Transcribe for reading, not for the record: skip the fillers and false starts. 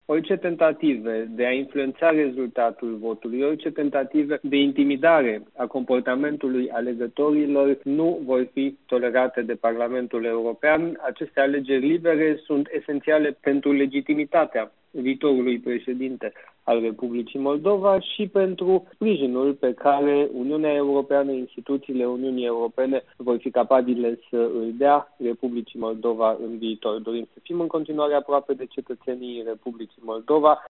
Orice tentative de a influența rezultatul votului, orice tentative de intimidare a comportamentului alegătorilor nu vor fi tolerate de Parlamentul European. Aceste alegeri libere sunt esențiale pentru legitimitatea viitorului președinte al Republicii Moldova și pentru sprijinul pe care Uniunea Europeană, instituțiile Uniunii Europene vor fi capabile să îl dea Republicii Moldova în viitor. Dorim să fim în continuare aproape de cetățenii Republicii Moldova.